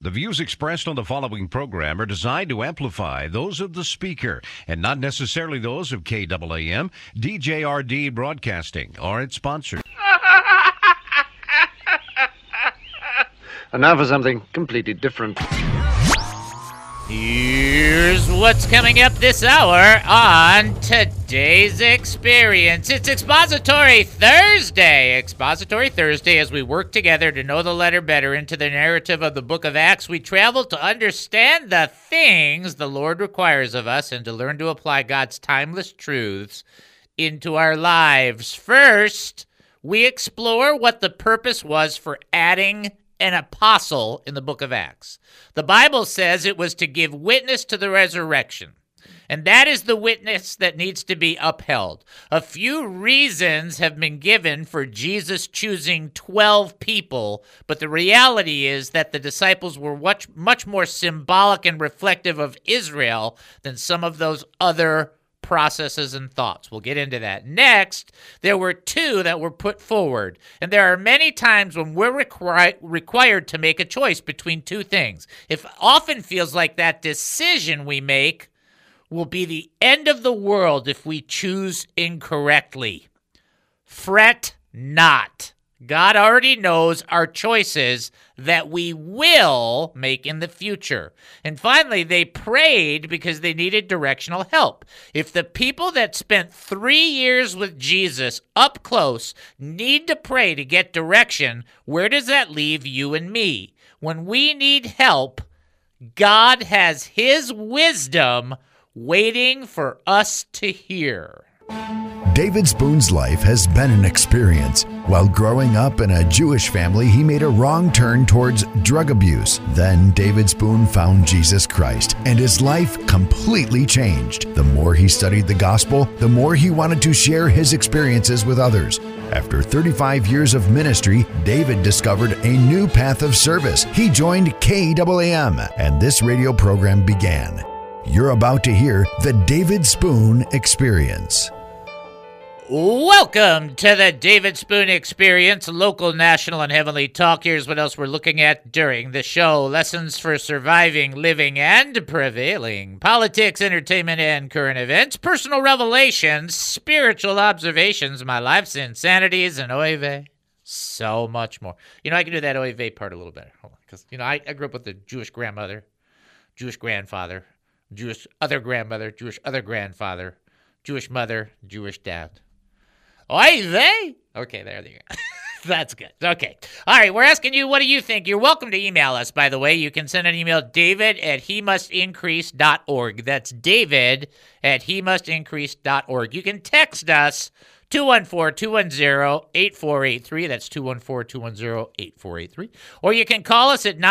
The views expressed on the following program are designed to amplify those of the speaker and not necessarily those of KAAM, DJRD Broadcasting, or its sponsors. And now for something completely different. Here's what's coming up this hour on today's experience. It's Expository Thursday. Expository Thursday, as we work together to know the letter better into the narrative of the book of Acts, we travel to understand the things the Lord requires of us and to learn to apply God's timeless truths into our lives. First, we explore what the purpose was for adding an apostle in the book of Acts. The Bible says it was to give witness to the resurrection, and that is the witness that needs to be upheld. A few reasons have been given for Jesus choosing 12 people, but the reality is that the disciples were much more symbolic and reflective of Israel than some of those other processes and thoughts. We'll get into that. Next, there were two that were put forward. And there are many times when we're required to make a choice between two things. It often feels like that decision we make will be the end of the world if we choose incorrectly. Fret not. God already knows our choices that we will make in the future. And finally, they prayed because they needed directional help. If the people that spent 3 years with Jesus up close need to pray to get direction, where does that leave you and me? When we need help, God has his wisdom waiting for us to hear. David Spoon's life has been an experience. While growing up in a Jewish family, he made a wrong turn towards drug abuse. Then David Spoon found Jesus Christ, and his life completely changed. The more he studied the gospel, the more he wanted to share his experiences with others. After 35 years of ministry, David discovered a new path of service. He joined KAAM, and this radio program began. You're about to hear the David Spoon Experience. Welcome to the David Spoon Experience, local, national, and heavenly talk. Here's what else we're looking at during the show. Lessons for surviving, living, and prevailing. Politics, entertainment, and current events. Personal revelations, spiritual observations, my life's insanities, and oy vey. So much more. You know, I can do that oy vey part a little better. Hold on, because, you know, I grew up with a Jewish grandmother, Jewish grandfather, Jewish other grandmother, Jewish other grandfather, Jewish mother, Jewish dad. Oy vey. Okay, there you go. That's good. Okay. All right, we're asking you, what do you think? You're welcome to email us, by the way. You can send an email, david@hemustincrease.org. That's david@hemustincrease.org. You can text us, 214-210-8483. That's 214-210-8483. Or you can call us at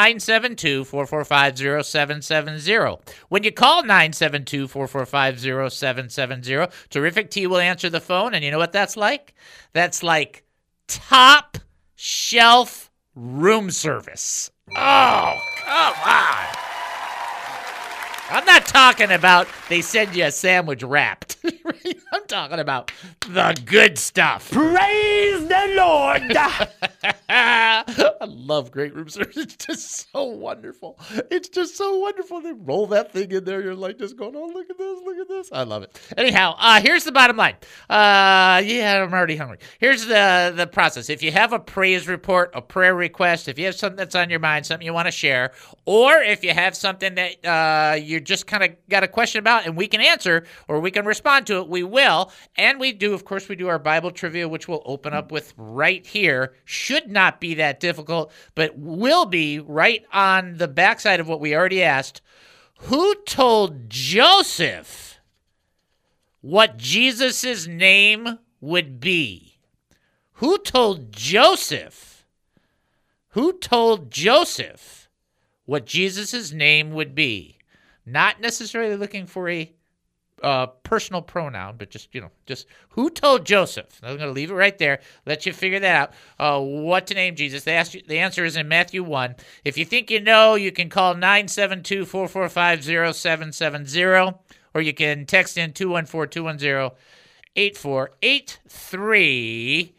972-445-0770. When you call 972-445-0770, Terrific T will answer the phone, and you know what that's like? That's like top shelf room service. Oh, come on. I'm not talking about they send you a sandwich wrapped. I'm talking about the good stuff. Praise the Lord. I love great room service. It's just so wonderful. It's just so wonderful. They roll that thing in there. You're like just going, oh, look at this, look at this. I love it. Anyhow, here's the bottom line. Yeah, I'm already hungry. Here's the process. If you have a praise report, a prayer request, if you have something that's on your mind, something you want to share, or if you have something that you're just kind of got a question about and we can answer or we can respond to it, we will. And we do, of course, we do our Bible trivia, which we'll open up with right here. Should not be that difficult, but will be right on the backside of what we already asked. Who told Joseph what Jesus' name would be? Who told Joseph? Who told Joseph what Jesus' name would be? Not necessarily looking for a personal pronoun, but just who told Joseph? I'm going to leave it right there. Let you figure that out. What to name Jesus? The answer is in Matthew 1. If you think you know, you can call 972-445-0770, or you can text in 214-210-8483.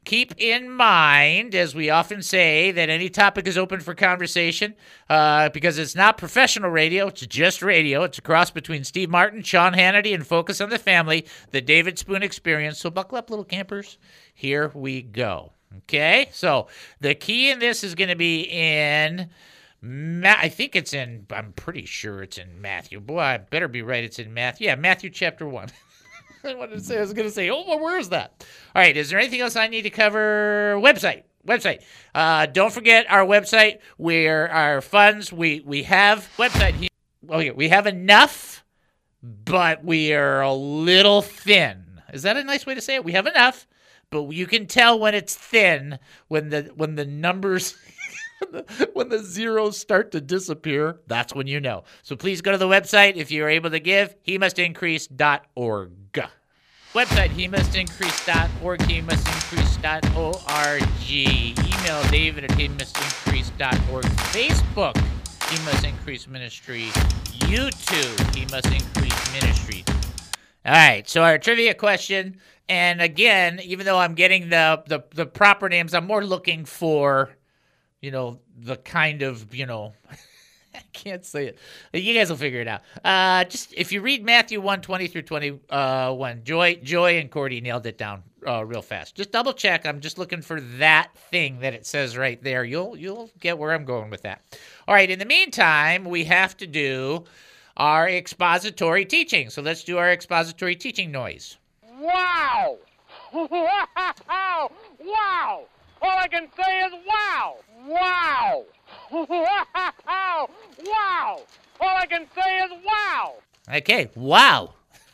Keep in mind, as we often say, that any topic is open for conversation because it's not professional radio. It's just radio. It's a cross between Steve Martin, Sean Hannity, and Focus on the Family, the David Spoon Experience. So buckle up, little campers. Here we go. Okay? So the key in this is going to be in... I think it's in, I'm pretty sure it's in Matthew. Boy, I better be right. It's in Matthew. Yeah, Matthew chapter 1. I was going to say, oh, well, where is that? All right, is there anything else I need to cover? Website. Don't forget our website where our funds, we have website here. Okay, we have enough, but we are a little thin. Is that a nice way to say it? We have enough, but you can tell when it's thin when the numbers... when the zeros start to disappear, that's when you know. So please go to the website if you're able to give, hemustincrease.org. Website, hemustincrease.org, hemustincrease.org. Email David at hemustincrease.org. Facebook, He Must Increase Ministry. YouTube, He Must Increase Ministry. All right, so our trivia question, and again, even though I'm getting the proper names, I'm more looking for... the kind of, I can't say it. You guys will figure it out. Just if you read Matthew 1:20 through 21, Joy and Cordy nailed it down real fast. Just double check. I'm just looking for that thing that it says right there. You'll get where I'm going with that. All right. In the meantime, we have to do our expository teaching. So let's do our expository teaching noise. Wow! Wow! Wow! All I can say is wow! Wow! Wow! Wow! All I can say is wow! Okay, wow.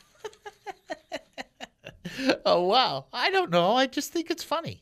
Oh, wow. I don't know. I just think it's funny.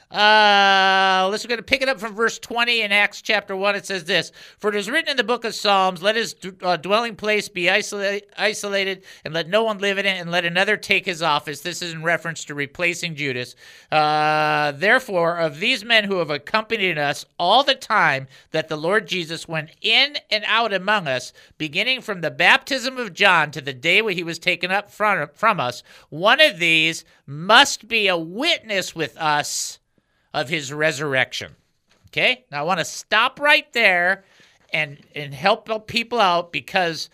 We're going to pick it up from verse 20 in Acts chapter 1. It says this, "For it is written in the book of Psalms, let his dwelling place be isolated, and let no one live in it, and let another take his office." This is in reference to replacing Judas. "Therefore, of these men who have accompanied us all the time that the Lord Jesus went in and out among us, beginning from the baptism of John to the day when he was taken up from us, one of these must be a witness with us of his resurrection." Okay? Now I want to stop right there and help people out, because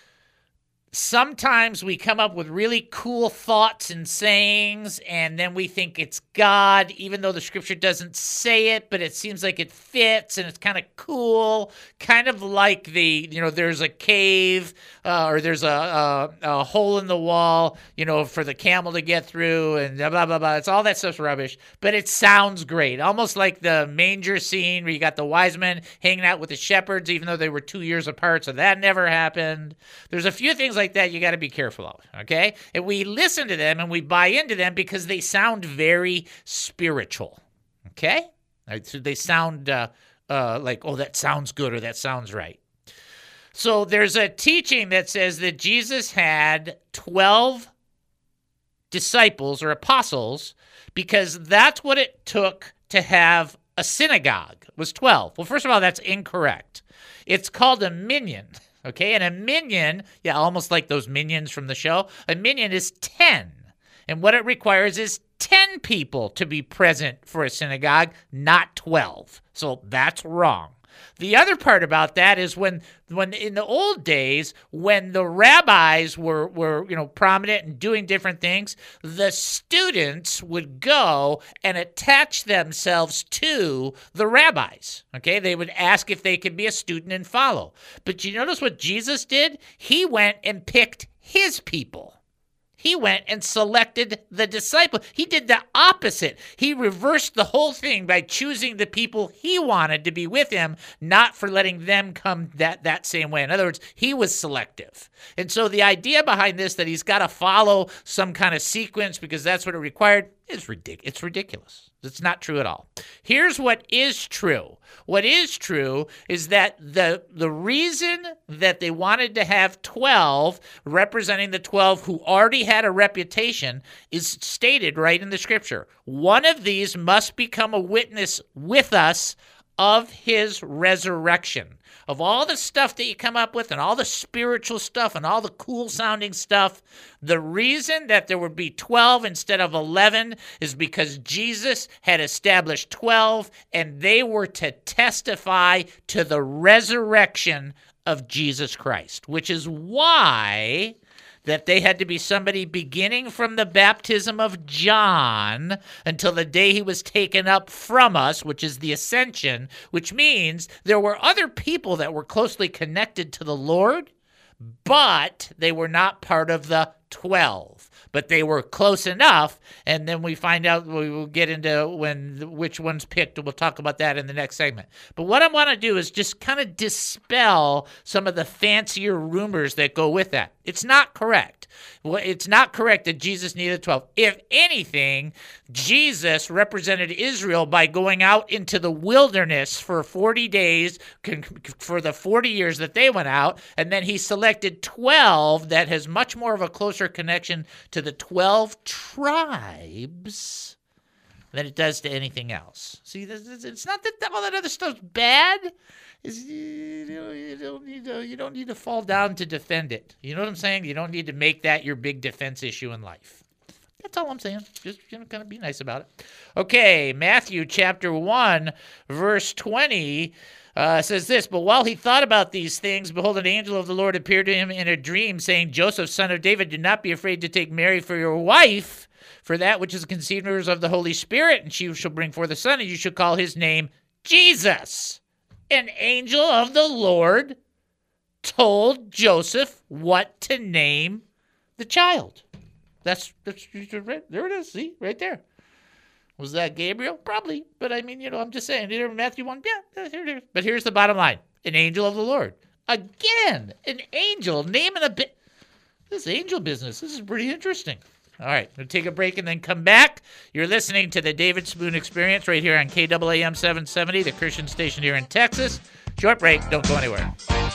sometimes we come up with really cool thoughts and sayings, and then we think it's God, even though the scripture doesn't say it, but it seems like it fits, and it's kind of cool, kind of like there's a cave or there's a hole in the wall, for the camel to get through, and blah, blah, blah. It's all that stuff's rubbish, but it sounds great. Almost like the manger scene where you got the wise men hanging out with the shepherds, even though they were 2 years apart, so that never happened. There's a few things like that you got to be careful of, okay? And we listen to them and we buy into them because they sound very spiritual, okay? So they sound like, oh, that sounds good or that sounds right. So there's a teaching that says that Jesus had 12 disciples or apostles because that's what it took to have a synagogue, was 12. Well, first of all, that's incorrect. It's called a minyan. Okay, and a minyan, almost like those minions from the show, a minyan is 10. And what it requires is 10 people to be present for a synagogue, not 12. So that's wrong. The other part about that is when in the old days, when the rabbis were prominent and doing different things, the students would go and attach themselves to the rabbis. Okay, they would ask if they could be a student and follow. But you notice what Jesus did? He went and picked his people. He went and selected the disciple. He did the opposite. He reversed the whole thing by choosing the people he wanted to be with him, not for letting them come that same way. In other words, he was selective. And so the idea behind this, that he's got to follow some kind of sequence because that's what it required, is ridiculous. It's ridiculous. It's not true at all. Here's what is true. What is true is that the reason that they wanted to have 12 representing the 12 who already had a reputation is stated right in the scripture. One of these must become a witness with us of his resurrection. of all the stuff that you come up with and all the spiritual stuff and all the cool-sounding stuff, the reason that there would be 12 instead of 11 is because Jesus had established 12, and they were to testify to the resurrection of Jesus Christ, which is why that they had to be somebody beginning from the baptism of John until the day he was taken up from us, which is the ascension, which means there were other people that were closely connected to the Lord, but they were not part of the 12. But they were close enough, and then we find out, we will get into which one's picked, and we'll talk about that in the next segment. But what I want to do is just kind of dispel some of the fancier rumors that go with that. It's not correct. Well, it's not correct that Jesus needed 12. If anything, Jesus represented Israel by going out into the wilderness for 40 days, for the 40 years that they went out, and then he selected 12 that has much more of a closer connection to the 12 tribes than it does to anything else. See, it's not that all that other stuff's bad. You don't need to fall down to defend it. You know what I'm saying? You don't need to make that your big defense issue in life. That's all I'm saying. Just kind of be nice about it. Okay, Matthew chapter 1, verse 20 says this, "But while he thought about these things, behold, an angel of the Lord appeared to him in a dream, saying, Joseph, son of David, do not be afraid to take Mary for your wife, for that which is conceived is of the Holy Spirit, and she shall bring forth a son, and you shall call his name Jesus. An angel of the Lord told Joseph what to name the child." That's right. There it is. See, right there. Was that Gabriel? Probably. But I mean, I'm just saying. Matthew 1, yeah, here it is. But here's the bottom line. An angel of the Lord. Again, an angel naming a bit. This angel business, this is pretty interesting. All right, we'll take a break and then come back. You're listening to the David Spoon Experience right here on KAAM 770, the Christian station here in Texas. Short break. Don't go anywhere.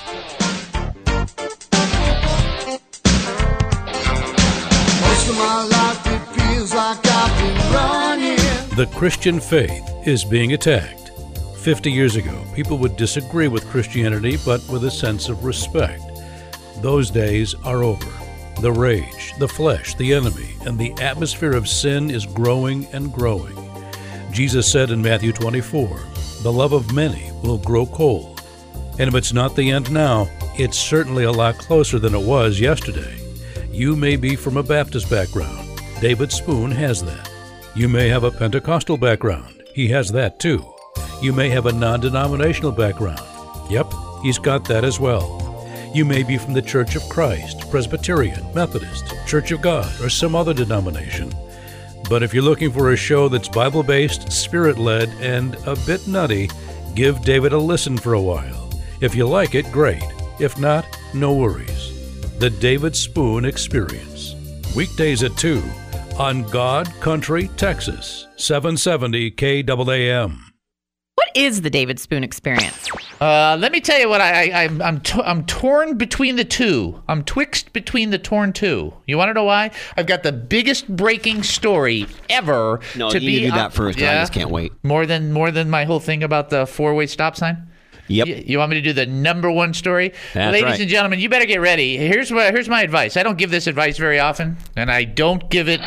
Most of my life it feels like I've been running. The Christian faith is being attacked. 50 years ago, people would disagree with Christianity, but with a sense of respect. Those days are over. The rage, the flesh, the enemy, and the atmosphere of sin is growing and growing. Jesus said in Matthew 24, "The love of many will grow cold." And if it's not the end now, it's certainly a lot closer than it was yesterday. You may be from a Baptist background. David Spoon has that. You may have a Pentecostal background. He has that too. You may have a non-denominational background. Yep, he's got that as well. You may be from the Church of Christ, Presbyterian, Methodist, Church of God, or some other denomination. But if you're looking for a show that's Bible-based, Spirit-led, and a bit nutty, give David a listen for a while. If you like it, great. If not, no worries. The David Spoon Experience. Weekdays at 2 on God Country, Texas, 770 KAAM. What is the David Spoon Experience? Let me tell you what I'm torn between the two. I'm twixt between the torn two. You want to know why? I've got the biggest breaking story ever. No, you need to do that first. Yeah? I just can't wait. More than my whole thing about the four-way stop sign. Yep. You want me to do the number one story? That's Ladies right. and gentlemen, you better get ready. Here's my advice. I don't give this advice very often, and I don't give it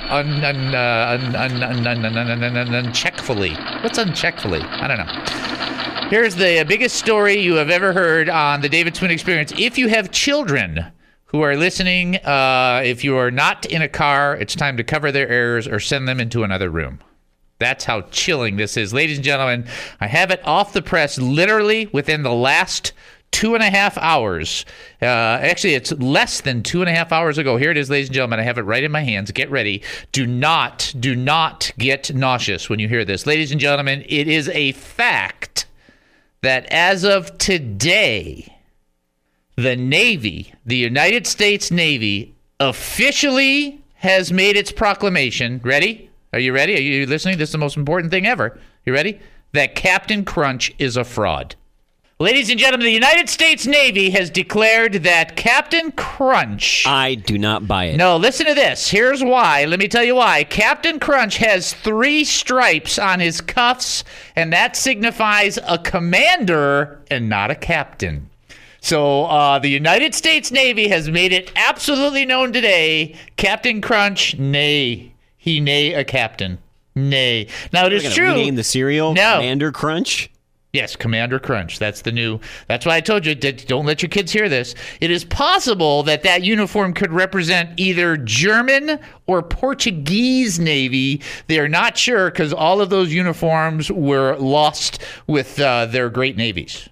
uncheckfully. What's uncheckfully? I don't know. Here's the biggest story you have ever heard on the David Spoon Experience. If you have children who are listening, if you are not in a car, it's time to cover their ears or send them into another room. That's how chilling this is. Ladies and gentlemen, I have it off the press literally within the last 2.5 hours. Actually, it's less than 2.5 hours ago. Here it is, ladies and gentlemen. I have it right in my hands. Get ready. Do not get nauseous when you hear this. Ladies and gentlemen, it is a fact that as of today, the Navy, the United States Navy, officially has made its proclamation. Ready? Are you ready? Are you listening? This is the most important thing ever. You ready? That Captain Crunch is a fraud. Ladies and gentlemen, the United States Navy has declared that Captain Crunch... I do not buy it. No, listen to this. Here's why. Let me tell you why. Captain Crunch has 3 stripes on his cuffs, and that signifies a commander and not a captain. So the United States Navy has made it absolutely known today, Captain Crunch, nay. He nay a captain. Nay. Now, it is true. Rename the cereal? No. Commander Crunch? Yes, Commander Crunch. That's why I told you, don't let your kids hear this. It is possible that uniform could represent either German or Portuguese Navy. They are not sure because all of those uniforms were lost with their great navies.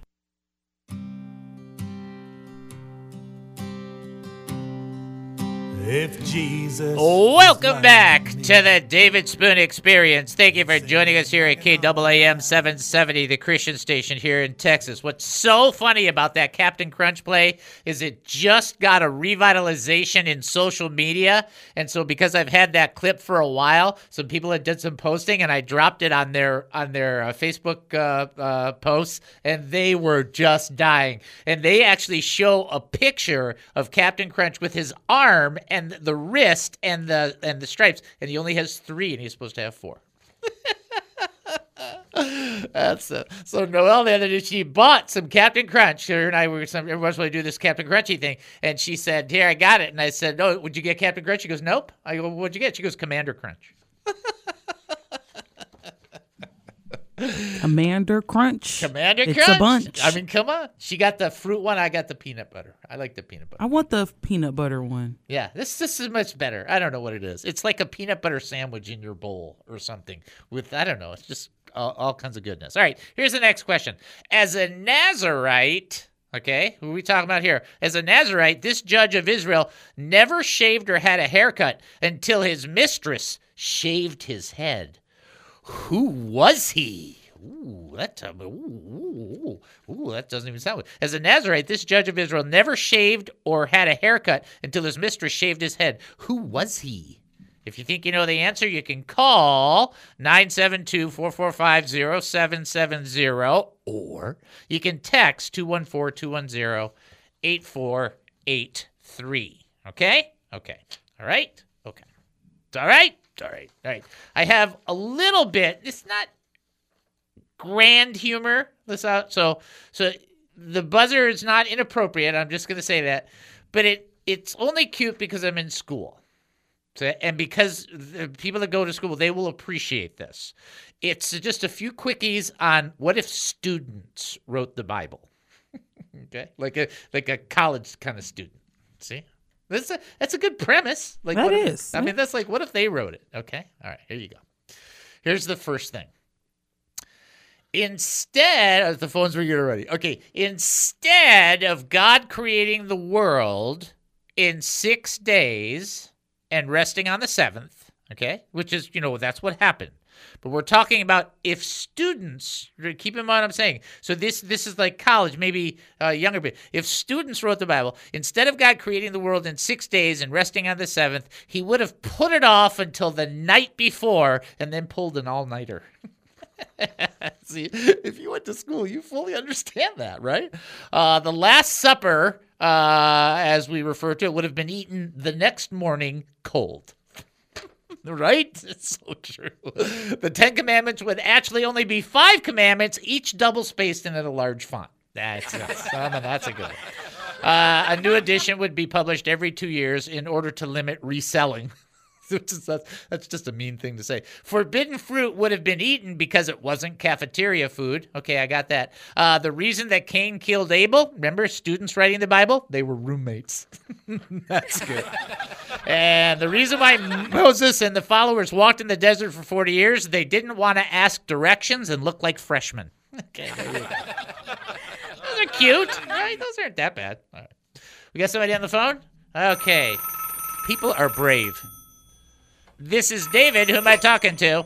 If Jesus Welcome back to the David Spoon Experience. Thank you for joining us here at KAAM 770, the Christian station here in Texas. What's so funny about that Captain Crunch play is it just got a revitalization in social media. And so because I've had that clip for a while, some people had done some posting, and I dropped it on their Facebook posts, and they were just dying. And they actually show a picture of Captain Crunch with his arm and the wrist and the stripes, and he only has 3, and he's supposed to have 4. So Noelle the other day, she bought some Captain Crunch. Her and I were every once in a while do this Captain Crunchy thing, and she said, "Here, I got it." And I said, "No, would you get Captain Crunch?" She goes, "Nope." I go, "What'd you get?" She goes, "Commander Crunch." Commander Crunch. Commander it's Crunch. It's a bunch. I mean, come on. She got the fruit one. I got the peanut butter. I like the peanut butter. I want the peanut butter one. Yeah, this is much better. I don't know what it is. It's like a peanut butter sandwich in your bowl or something with, I don't know. It's just all kinds of goodness. All right, here's the next question. As a Nazarite, okay, who are we talking about here? As a Nazarite, this judge of Israel never shaved or had a haircut until his mistress shaved his head. Who was he? That doesn't even sound good. As a Nazarite, this judge of Israel never shaved or had a haircut until his mistress shaved his head. Who was he? If you think you know the answer, you can call 972-445-0770, or you can text 214-210-8483. Okay? Okay. All right? Okay. All right? All right. I have a little bit. It's not grand humor. So the buzzer is not inappropriate. I'm just going to say that. But it's only cute because I'm in school. And because the people that go to school, they will appreciate this. It's just a few quickies on what if students wrote the Bible. Okay? Like a college kind of student. See? That's a good premise. Like that is. I mean, that's like, what if they wrote it? Okay. All right. Here you go. Here's the first thing. Instead, the phones were getting ready. Okay. Instead of God creating the world in 6 days and resting on the 7th, okay, which is, that's what happened. But we're talking about if students, keep in mind what I'm saying. So this is like college, maybe younger. But if students wrote the Bible, instead of God creating the world in 6 days and resting on the 7th, he would have put it off until the night before and then pulled an all-nighter. See, if you went to school, you fully understand that, right? The Last Supper, as we refer to it, would have been eaten the next morning cold. Right? It's so true. The 10 Commandments would actually only be 5 commandments, each double-spaced and in a large font. That's a good one. A new edition would be published every 2 years in order to limit reselling. That's just a mean thing to say. Forbidden fruit would have been eaten because it wasn't cafeteria food. Okay, I got that. The reason that Cain killed Abel, remember students writing the Bible? They were roommates. That's good. And the reason why Moses and the followers walked in the desert for 40 years, they didn't want to ask directions and look like freshmen. Okay, there you go. Those are cute. Right? Those aren't that bad. All right. We got somebody on the phone? Okay. People are brave. This is David. Who am I talking to?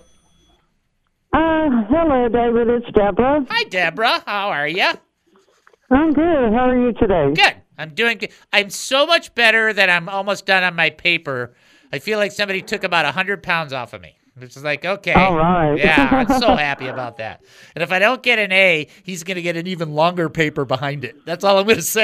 Hello, David. It's Deborah. Hi, Deborah. How are you? I'm good. How are you today? Good. I'm doing good. I'm so much better that I'm almost done on my paper. I feel like somebody took about 100 pounds off of me. Which is like, okay. All right. Yeah, I'm so happy about that. And if I don't get an A, he's going to get an even longer paper behind it. That's all I'm going to say.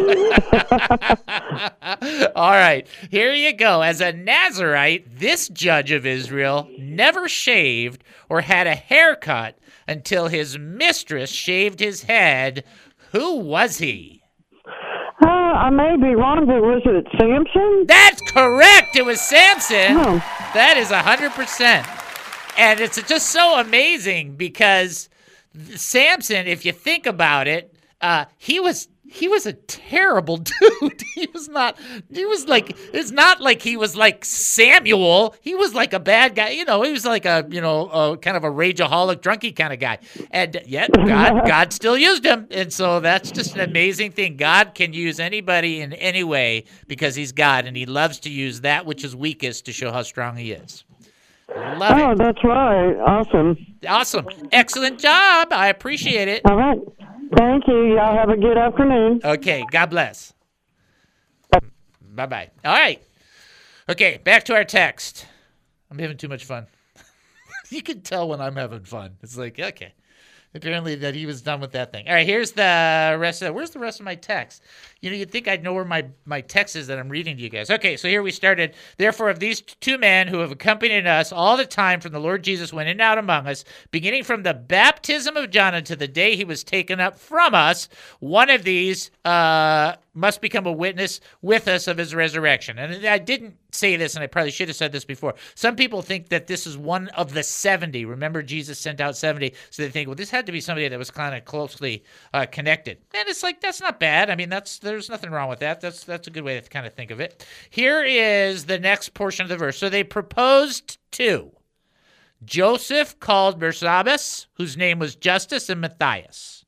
All right, here you go. As a Nazirite, this judge of Israel never shaved or had a haircut until his mistress shaved his head. Who was he? I may be wrong, but was it Samson? That's correct. It was Samson. Oh. That is 100%. And it's just so amazing because Samson, if you think about it, he was a terrible dude. It's not like he was like Samuel. He was like a bad guy. He was like a kind of a rageaholic, drunky kind of guy. And yet God still used him. And so that's just an amazing thing. God can use anybody in any way because he's God, and he loves to use that which is weakest to show how strong he is. Love it. Oh, that's right. Awesome. Awesome. Excellent job. I appreciate it. All right. Thank you. Y'all have a good afternoon. Okay. God bless. Bye-bye. All right. Okay, back to our text. I'm having too much fun. You can tell when I'm having fun. It's like, okay. Apparently that he was done with that thing. All right, here's the rest of where's the rest of my text? You'd think I'd know where my text is that I'm reading to you guys. Okay, so here we started. Therefore, of these two men who have accompanied us all the time from the Lord Jesus went in and out among us, beginning from the baptism of John until the day he was taken up from us, one of these must become a witness with us of his resurrection. And I didn't say this, and I probably should have said this before. Some people think that this is one of the 70. Remember, Jesus sent out 70, so they think, well, this had to be somebody that was kind of closely connected. And it's like, that's not bad. I mean, there's nothing wrong with that. That's a good way to kind of think of it. Here is the next portion of the verse. So they proposed to Joseph, called Barsabbas, whose name was Justus, and Matthias.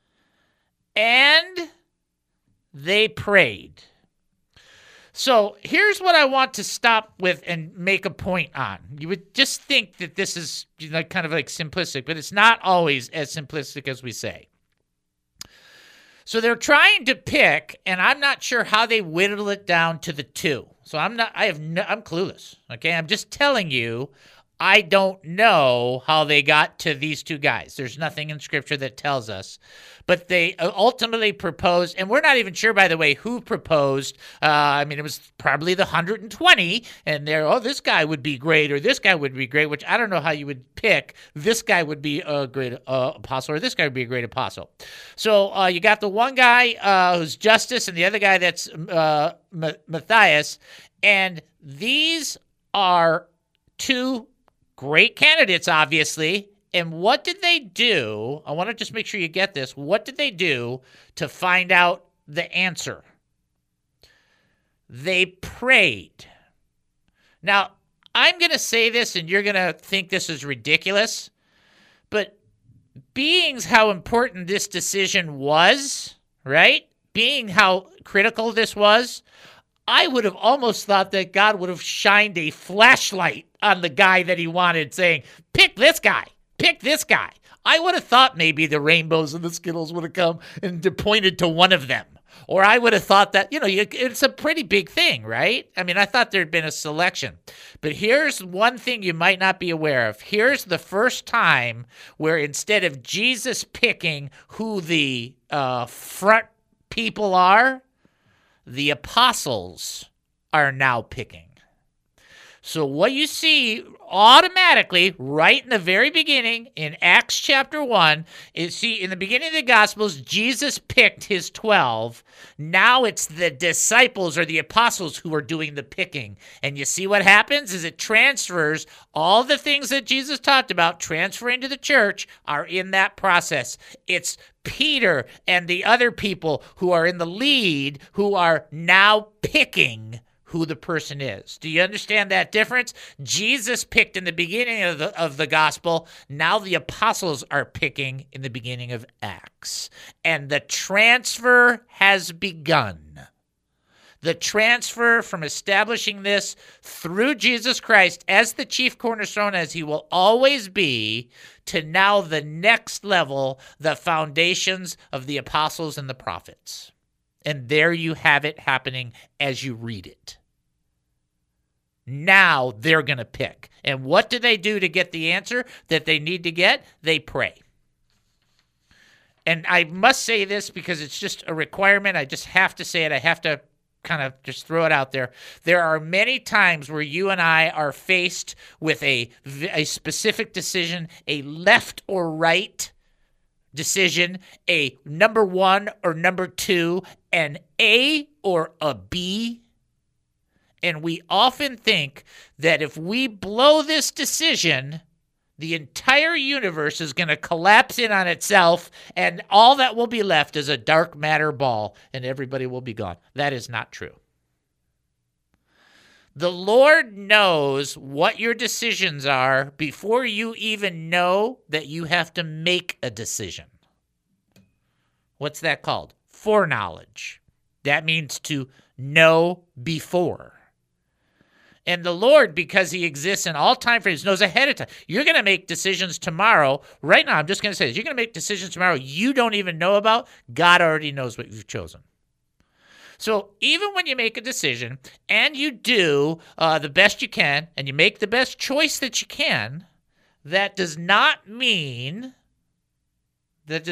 And they prayed. So here's what I want to stop with and make a point on. You would just think that this is kind of like simplistic, but it's not always as simplistic as we say. So they're trying to pick, and I'm not sure how they whittle it down to the two. So I'm clueless. Okay, I'm just telling you, I don't know how they got to these two guys. There's nothing in Scripture that tells us. But they ultimately proposed, and we're not even sure, by the way, who proposed. It was probably the 120, and they're, this guy would be great, or this guy would be great, which I don't know how you would pick. This guy would be a great apostle, or this guy would be a great apostle. So you got the one guy who's Justus, and the other guy that's Matthias, and these are two great candidates, obviously. And what did they do? I want to just make sure you get this. What did they do to find out the answer? They prayed. Now, I'm going to say this, and you're going to think this is ridiculous, but being how important this decision was, right? Being how critical this was, I would have almost thought that God would have shined a flashlight on the guy that he wanted, saying, pick this guy. Pick this guy. I would have thought maybe the rainbows and the Skittles would have come and pointed to one of them. Or I would have thought that, it's a pretty big thing, right? I mean, I thought there had been a selection. But here's one thing you might not be aware of. Here's the first time where instead of Jesus picking who the front people are, the apostles are now picking. So what you see automatically right in the very beginning in Acts chapter 1 is, in the beginning of the Gospels, Jesus picked his 12. Now it's the disciples or the apostles who are doing the picking. And you see what happens is it transfers all the things that Jesus talked about transferring to the church are in that process. It's Peter and the other people who are in the lead who are now picking who the person is. Do you understand that difference? Jesus picked in the beginning of the gospel. Now the apostles are picking in the beginning of Acts. And the transfer has begun. The transfer from establishing this through Jesus Christ as the chief cornerstone, as he will always be, to now the next level, the foundations of the apostles and the prophets. And there you have it happening as you read it. Now they're going to pick. And what do they do to get the answer that they need to get? They pray. And I must say this because it's just a requirement. I just have to say it. I have to kind of just throw it out there. There are many times where you and I are faced with a specific decision, a left or right decision, a number 1 or number 2, an A or a B. And we often think that if we blow this decision, the entire universe is going to collapse in on itself, and all that will be left is a dark matter ball, and everybody will be gone. That is not true. The Lord knows what your decisions are before you even know that you have to make a decision. What's that called? Foreknowledge. That means to know before. And the Lord, because he exists in all time frames, knows ahead of time. You're going to make decisions tomorrow. Right now, I'm just going to say this. You're going to make decisions tomorrow you don't even know about. God already knows what you've chosen. So even when you make a decision and you do the best you can and you make the best choice that you can, that does not mean that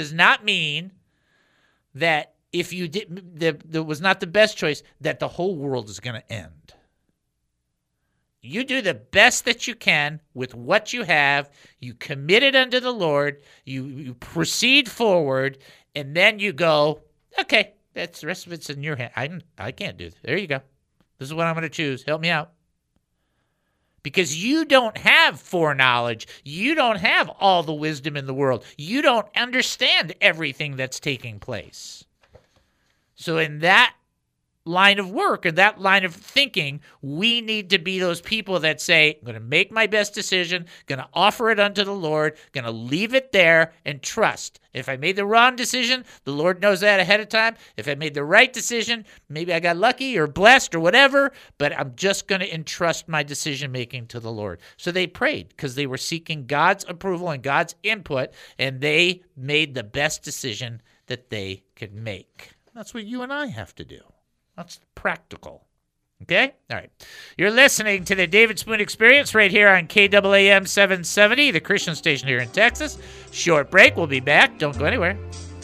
if you did that was not the best choice, that the whole world is going to end. You do the best that you can with what you have. You commit it unto the Lord. You proceed forward, and then you go, okay, that's the rest of it's in your hand. I can't do this. There you go. This is what I'm going to choose. Help me out. Because you don't have foreknowledge. You don't have all the wisdom in the world. You don't understand everything that's taking place. So in that line of work or that line of thinking, we need to be those people that say, I'm going to make my best decision, going to offer it unto the Lord, going to leave it there and trust. If I made the wrong decision, the Lord knows that ahead of time. If I made the right decision, maybe I got lucky or blessed or whatever, but I'm just going to entrust my decision making to the Lord. So they prayed because they were seeking God's approval and God's input, and they made the best decision that they could make. That's what you and I have to do. That's practical. Okay? All right. You're listening to the David Spoon Experience right here on KAAM 770, the Christian station here in Texas. Short break. We'll be back. Don't go anywhere.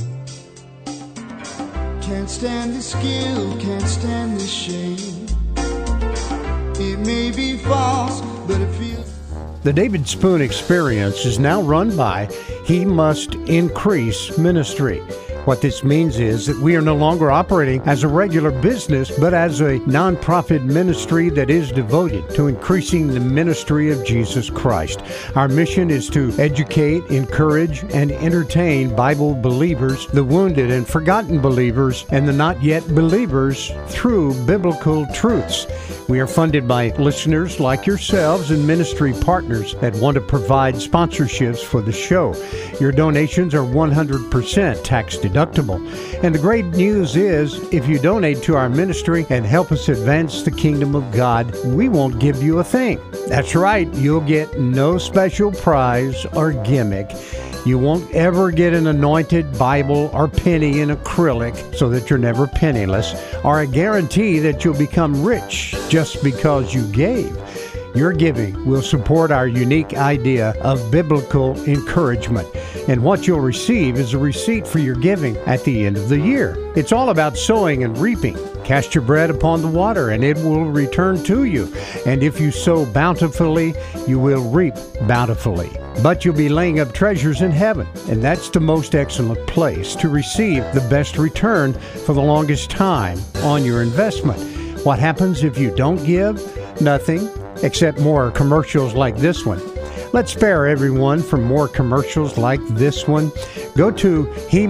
Can't stand the skill, can't stand the shame. It may be false, but it feels... The David Spoon Experience is now run by He Must Increase Ministry. What this means is that we are no longer operating as a regular business, but as a nonprofit ministry that is devoted to increasing the ministry of Jesus Christ. Our mission is to educate, encourage, and entertain Bible believers, the wounded and forgotten believers, and the not yet believers through biblical truths. We are funded by listeners like yourselves and ministry partners that want to provide sponsorships for the show. Your donations are 100% tax deductible. And the great news is, if you donate to our ministry and help us advance the kingdom of God, we won't give you a thing. That's right, you'll get no special prize or gimmick. You won't ever get an anointed Bible or penny in acrylic so that you're never penniless, or a guarantee that you'll become rich just because you gave. Your giving will support our unique idea of biblical encouragement. And what you'll receive is a receipt for your giving at the end of the year. It's all about sowing and reaping. Cast your bread upon the water, and it will return to you. And if you sow bountifully, you will reap bountifully. But you'll be laying up treasures in heaven, and that's the most excellent place to receive the best return for the longest time on your investment. What happens if you don't give? Nothing, except more commercials like this one. Let's spare everyone from more commercials like this one. Go to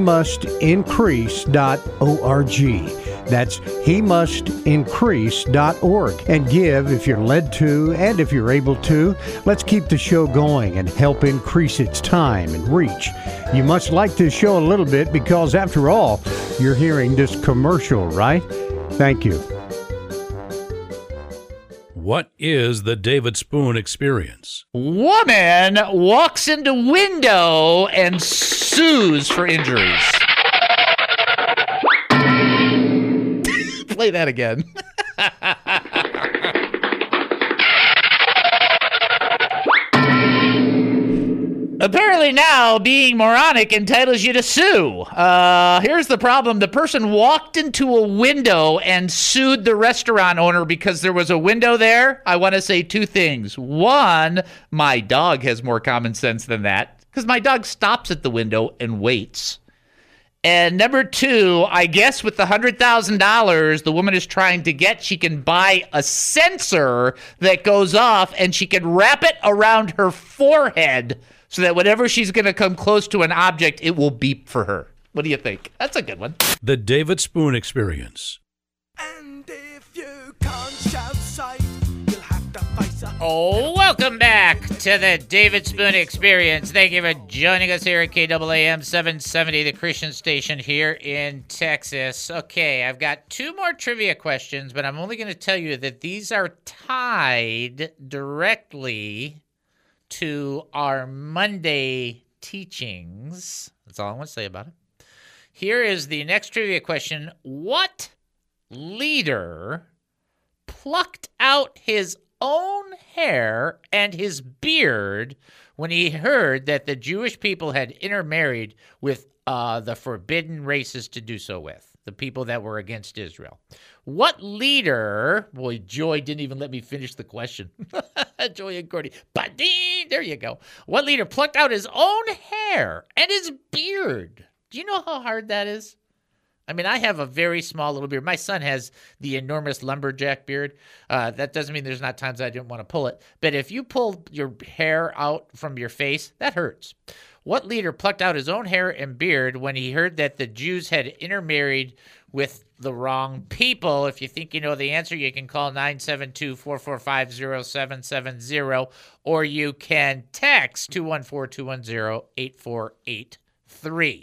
HeMustIncrease.org. That's HeMustIncrease.org, and give if you're led to and if you're able to. Let's keep the show going and help increase its time and reach. You must like this show a little bit because, after all, you're hearing this commercial, right? Thank you. What is the David Spoon Experience? Woman walks into window and sues for injuries. Play that again. Apparently now being moronic entitles you to sue. Here's the problem. The person walked into a window and sued the restaurant owner because there was a window there. I want to say two things. One, my dog has more common sense than that because my dog stops at the window and waits. And number two, I guess with the $100,000 the woman is trying to get, she can buy a sensor that goes off and she can wrap it around her forehead so that whenever she's going to come close to an object, it will beep for her. What do you think? That's a good one. The David Spoon Experience. Oh, welcome back to the David Spoon Experience. Thank you for joining us here at KAAM 770, the Christian station here in Texas. Okay, I've got two more trivia questions, but I'm only going to tell you that these are tied directly to our Monday teachings. That's all I want to say about it. Here is the next trivia question. What leader plucked out his own hair and his beard when he heard that the Jewish people had intermarried with the forbidden races to do so with, the people that were against Israel? What leader, boy, Joy didn't even let me finish the question. Joy and Gordy, there you go. What leader plucked out his own hair and his beard? Do you know how hard that is? I mean, I have a very small little beard. My son has the enormous lumberjack beard. That doesn't mean there's not times I didn't want to pull it. But if you pull your hair out from your face, that hurts. What leader plucked out his own hair and beard when he heard that the Jews had intermarried with the wrong people? If you think you know the answer, you can call 972-445-0770, or you can text 214-210-8483.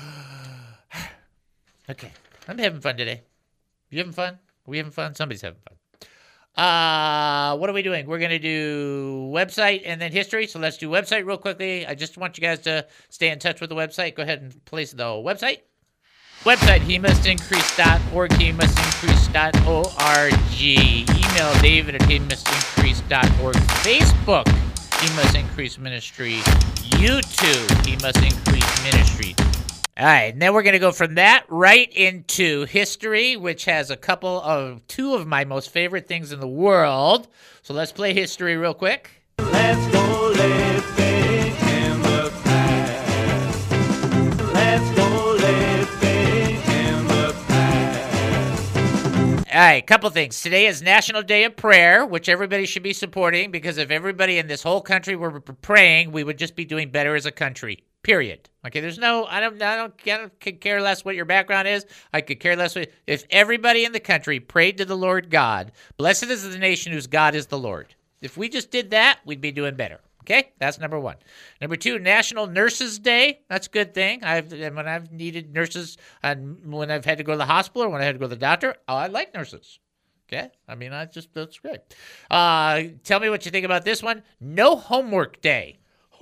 Okay, I'm having fun today. You having fun? Are we having fun? Somebody's having fun. What are we doing? We're going to do website and then history. So let's do website real quickly. I just want you guys to stay in touch with the website. Go ahead and place the website. Website, hemustincrease.org, hemustincrease.org. Email David at hemustincrease.org. Facebook, He Must Increase Ministry. YouTube, He Must Increase Ministry. All right, and then we're going to go from that right into history, which has two of my most favorite things in the world. So let's play history real quick. Let's go living in the past. Let's go living in the past. All right, couple things. Today is National Day of Prayer, which everybody should be supporting, because if everybody in this whole country were praying, we would just be doing better as a country. Period. Okay, there's no, I don't care less what your background is. I could care less if everybody in the country prayed to the Lord God. Blessed is the nation whose God is the Lord. If we just did that, we'd be doing better. Okay, that's number one. Number two, National Nurses Day. That's a good thing. When I've needed nurses, when I've had to go to the hospital or when I had to go to the doctor, I like nurses. Okay, I mean, that's great. Tell me what you think about this one. No Homework Day.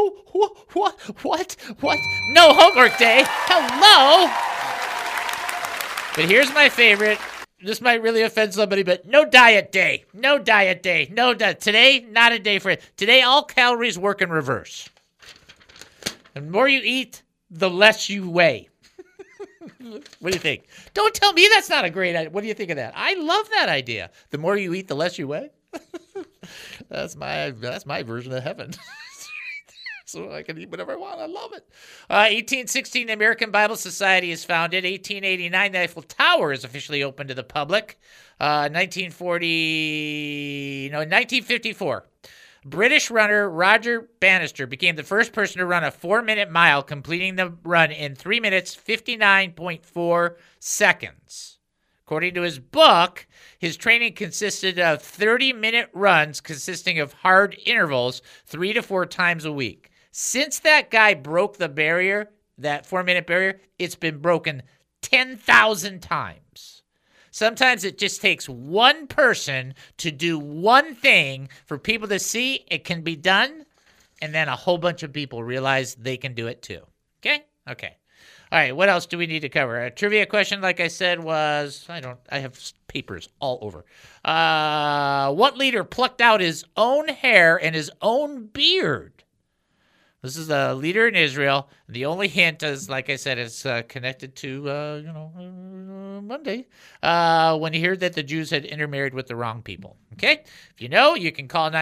What? No Homework Day. Hello. But here's my favorite. This might really offend somebody, but no Diet Day. No Diet Day. Today, not a day for it. Today, all calories work in reverse. The more you eat, the less you weigh. What do you think? Don't tell me that's not a great idea. What do you think of that? I love that idea. The more you eat, the less you weigh. That's my version of heaven. So I can eat whatever I want. I love it. 1816, the American Bible Society is founded. 1889, the Eiffel Tower is officially open to the public. 1954, British runner Roger Bannister became the first person to run a 4-minute mile, completing the run in 3 minutes, 59.4 seconds. According to his book, his training consisted of 30-minute runs consisting of hard intervals 3 to 4 times a week. Since that guy broke the barrier, that 4-minute barrier, it's been broken 10,000 times. Sometimes it just takes one person to do one thing for people to see it can be done, and then a whole bunch of people realize they can do it too. Okay? Okay. All right, what else do we need to cover? A trivia question, like I said, was, I have papers all over. What leader plucked out his own hair and his own beard This is a leader in Israel. The only hint is, like I said, is connected to, Monday, when he heard that the Jews had intermarried with the wrong people. Okay? If you know, you can call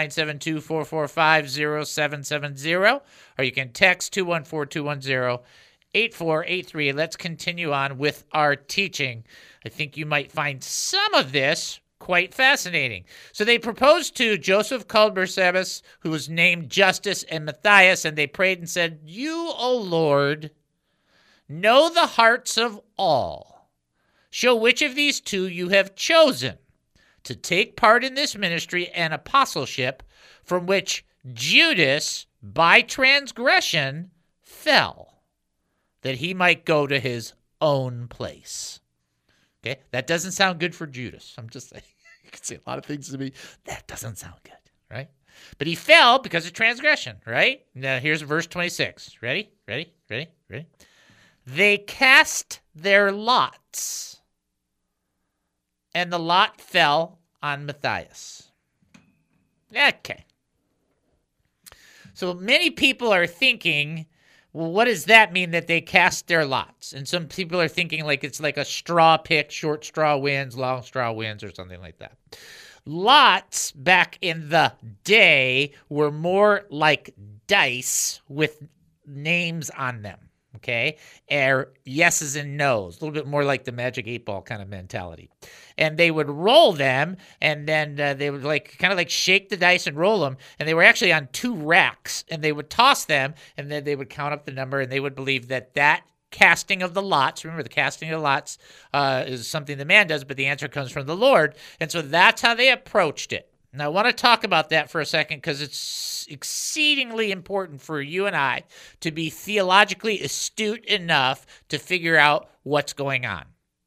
972-445-0770, or you can text 214-210-8483. Let's continue on with our teaching. I think you might find some of this quite fascinating. So they proposed to Joseph called Barsabbas, who was named Justus, and Matthias, and they prayed and said, "You, O Lord, know the hearts of all. Show which of these two you have chosen to take part in this ministry and apostleship, from which Judas, by transgression, fell, that he might go to his own place." Okay, that doesn't sound good for Judas. I'm just saying. You can say a lot of things to me. That doesn't sound good, right? But he fell because of transgression, right? Now, here's verse 26. Ready? They cast their lots, and the lot fell on Matthias. Okay. So many people are thinking, well, what does that mean that they cast their lots? And some people are thinking like it's like a straw pick, short straw wins, long straw wins, or something like that. Lots back in the day were more like dice with names on them, okay? Or yeses and nos, a little bit more like the Magic 8-Ball kind of mentality. And they would roll them, and then they would kind of shake the dice and roll them, and they were actually on two racks, and they would toss them, and then they would count up the number, and they would believe that casting of the lots, remember the casting of the lots is something the man does, but the answer comes from the Lord, and so that's how they approached it. Now, I want to talk about that for a second because it's exceedingly important for you and I to be theologically astute enough to figure out what's going on.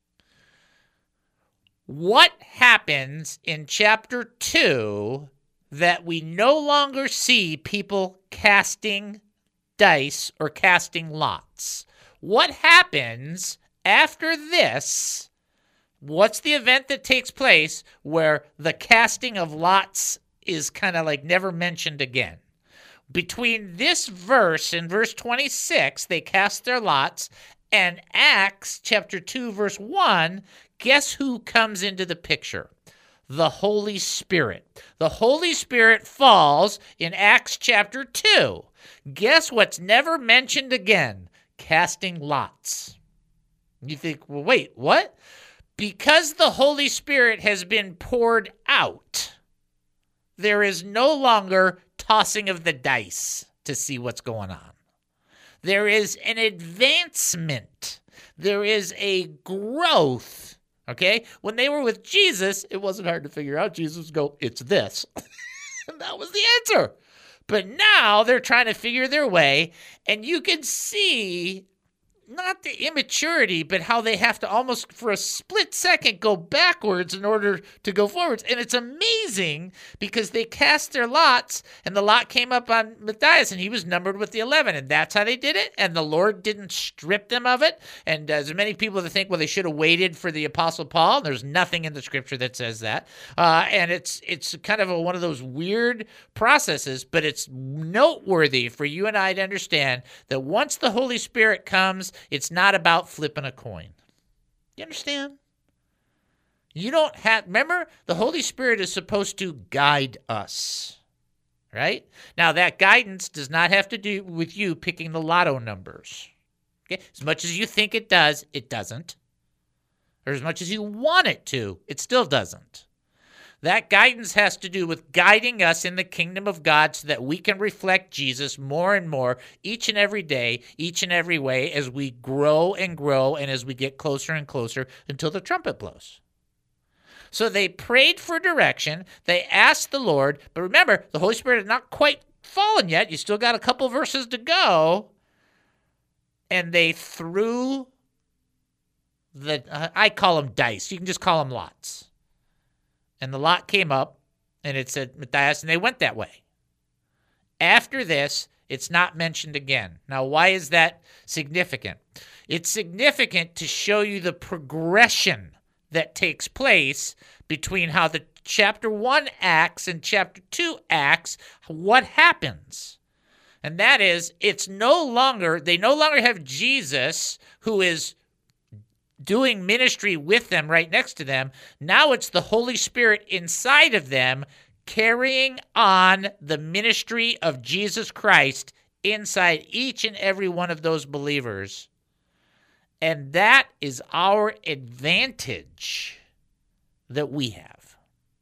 What happens in chapter 2 that we no longer see people casting dice or casting lots? What happens after this? What's the event that takes place where the casting of lots is kind of never mentioned again? Between this verse and verse 26, they cast their lots, and Acts chapter 2, verse 1, guess who comes into the picture? The Holy Spirit. The Holy Spirit falls in Acts chapter 2. Guess what's never mentioned again? Casting lots. You think, well, wait, what? Because the Holy Spirit has been poured out, there is no longer tossing of the dice to see what's going on. There is an advancement. There is a growth. Okay? When they were with Jesus, it wasn't hard to figure out. Jesus would go, it's this. And that was the answer. But now they're trying to figure their way, and you can see not the immaturity, but how they have to almost for a split second go backwards in order to go forwards. And it's amazing because they cast their lots, and the lot came up on Matthias, and he was numbered with the 11, and that's how they did it. And the Lord didn't strip them of it. And there's many people that think, well, they should have waited for the Apostle Paul. There's nothing in the Scripture that says that. And it's kind of one of those weird processes, but it's noteworthy for you and I to understand that once the Holy Spirit comes, it's not about flipping a coin. You understand? You don't have, remember, the Holy Spirit is supposed to guide us, right? Now, that guidance does not have to do with you picking the lotto numbers. Okay? As much as you think it does, it doesn't. Or as much as you want it to, it still doesn't. That guidance has to do with guiding us in the kingdom of God so that we can reflect Jesus more and more each and every day, each and every way as we grow and grow and as we get closer and closer until the trumpet blows. So they prayed for direction. They asked the Lord. But remember, the Holy Spirit had not quite fallen yet. You still got a couple verses to go. And they threw I call them dice. You can just call them lots. And the lot came up, and it said Matthias, and they went that way. After this, it's not mentioned again. Now, why is that significant? It's significant to show you the progression that takes place between how the chapter 1 acts and chapter 2 acts, what happens. And that is, they no longer have Jesus who is doing ministry with them right next to them. Now it's the Holy Spirit inside of them carrying on the ministry of Jesus Christ inside each and every one of those believers. And that is our advantage that we have.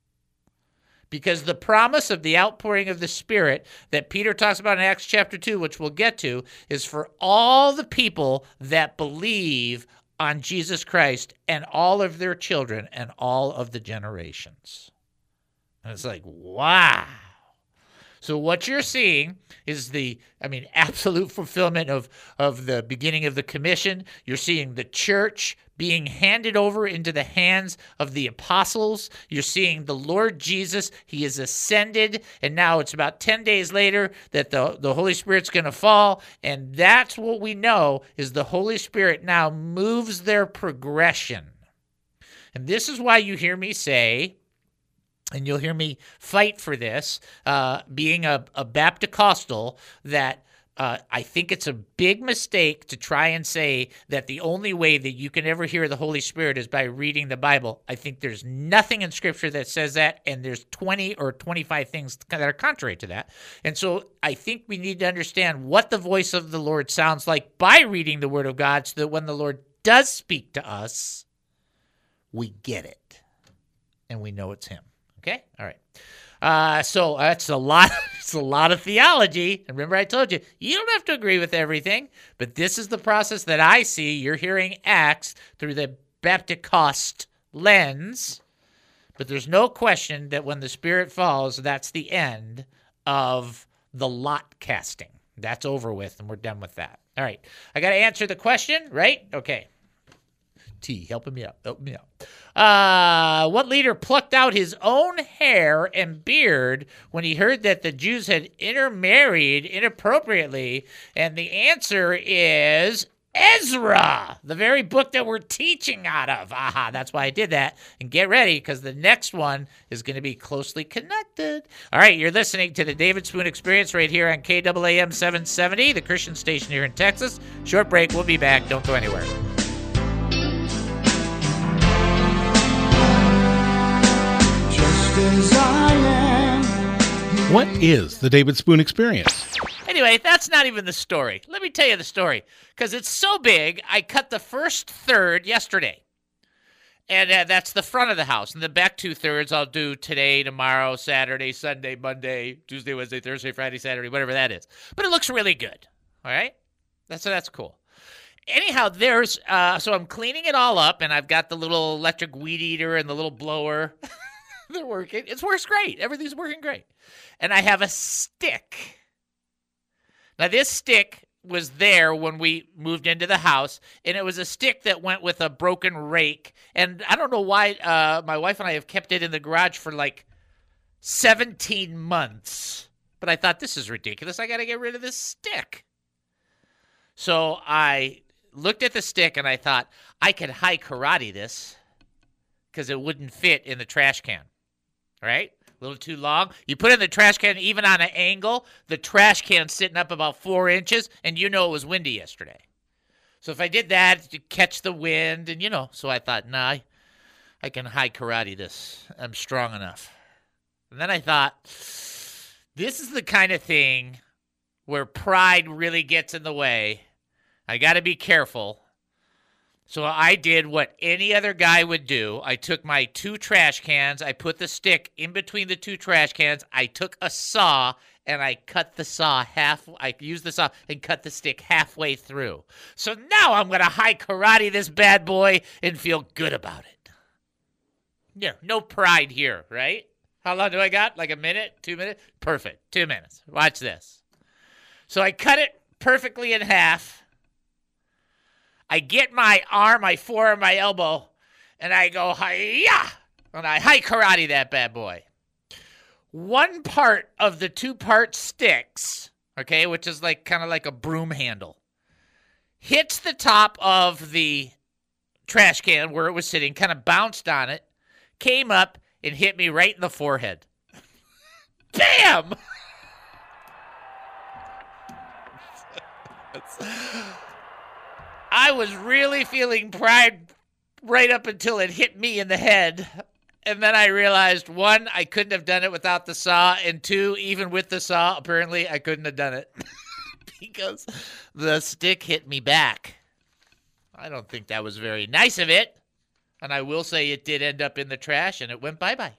Because the promise of the outpouring of the Spirit that Peter talks about in Acts chapter 2, which we'll get to, is for all the people that believe on Jesus Christ and all of their children and all of the generations. And it's like, wow. So what you're seeing is absolute fulfillment of the beginning of the commission. You're seeing the church being handed over into the hands of the apostles. You're seeing the Lord Jesus. He is ascended, and now it's about 10 days later that the Holy Spirit's going to fall, and that's what we know is the Holy Spirit now moves their progression. And this is why you hear me say, and you'll hear me fight for this, being a Baptist-costal, that I think it's a big mistake to try and say that the only way that you can ever hear the Holy Spirit is by reading the Bible. I think there's nothing in Scripture that says that, and there's 20 or 25 things that are contrary to that. And so I think we need to understand what the voice of the Lord sounds like by reading the Word of God, so that when the Lord does speak to us, we get it, and we know it's Him. Okay? All right. So that's a lot. It's a lot of theology. And remember, I told you, you don't have to agree with everything, but this is the process that I see. You're hearing Acts through the Baptist lens, but there's no question that when the Spirit falls, that's the end of the lot casting. That's over with, and we're done with that. All right. I got to answer the question, right? Okay. T, helping me out. Help me out. What leader plucked out his own hair and beard when he heard that the Jews had intermarried inappropriately? And the answer is Ezra, the very book that we're teaching out of. Aha, that's why I did that. And get ready, because the next one is going to be closely connected. All right, you're listening to the David Spoon Experience right here on KAAM 770, the Christian station here in Texas. Short break. We'll be back. Don't go anywhere. What is the David Spoon Experience? Anyway, that's not even the story. Let me tell you the story, because it's so big, I cut the first third yesterday. And that's the front of the house. And the back 2/3 I'll do today, tomorrow, Saturday, Sunday, Monday, Tuesday, Wednesday, Thursday, Friday, Saturday, whatever that is. But it looks really good. All right? That's cool. Anyhow, so I'm cleaning it all up, and I've got the little electric weed eater and the little blower. They're working. It works great. Everything's working great. And I have a stick. Now, this stick was there when we moved into the house, and it was a stick that went with a broken rake. And I don't know why my wife and I have kept it in the garage for like 17 months. But I thought, this is ridiculous. I got to get rid of this stick. So I looked at the stick, and I thought, I could high karate this because it wouldn't fit in the trash can. Right? A little too long. You put it in the trash can even on an angle, the trash can's sitting up about 4 inches, and you know it was windy yesterday. So if I did that, to catch the wind, and so I thought, nah, I can high karate this. I'm strong enough. And then I thought, this is the kind of thing where pride really gets in the way. I got to be careful. So I did what any other guy would do. I took my 2 trash cans. I put the stick in between the 2 trash cans. I took a saw, and I cut the saw I used the saw and cut the stick halfway through. So now I'm going to high karate this bad boy and feel good about it. Yeah, no pride here, right? How long do I got? Like a minute? 2 minutes? Perfect. 2 minutes. Watch this. So I cut it perfectly in half. I get my arm, my forearm, my elbow, and I go, hi-ya! And I high karate that bad boy. One part of the 2-part sticks, okay, which is kind of like a broom handle, hits the top of the trash can where it was sitting, kind of bounced on it, came up, and hit me right in the forehead. Bam! I was really feeling pride right up until it hit me in the head. And then I realized, one, I couldn't have done it without the saw. And two, even with the saw, apparently I couldn't have done it because the stick hit me back. I don't think that was very nice of it. And I will say it did end up in the trash and it went bye-bye.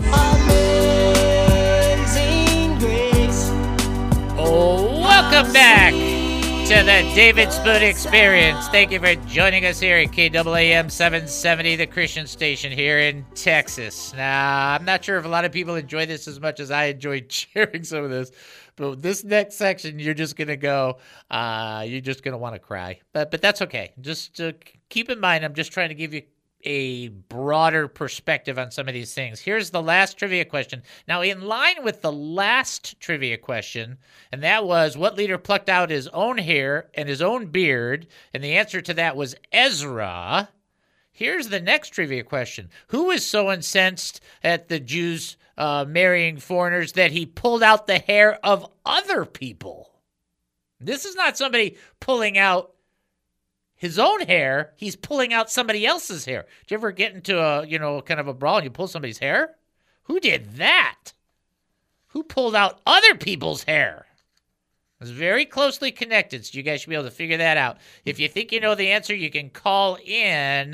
Amazing Grace. Oh, welcome back to the David Spoon Experience. Thank you for joining us here at KAAM 770, the Christian station here in Texas. Now, I'm not sure if a lot of people enjoy this as much as I enjoyed sharing some of this, but this next section, you're just going to go, you're just going to want to cry. But that's okay. Just keep in mind, I'm just trying to give you a broader perspective on some of these things. Here's the last trivia question. Now, in line with the last trivia question, and that was, what leader plucked out his own hair and his own beard? And the answer to that was Ezra. Here's the next trivia question. Who was so incensed at the Jews marrying foreigners that he pulled out the hair of other people? This is not somebody pulling out his own hair. He's pulling out somebody else's hair. Did you ever get into a, kind of a brawl and you pull somebody's hair? Who did that? Who pulled out other people's hair? It's very closely connected, so you guys should be able to figure that out. If you think you know the answer, you can call in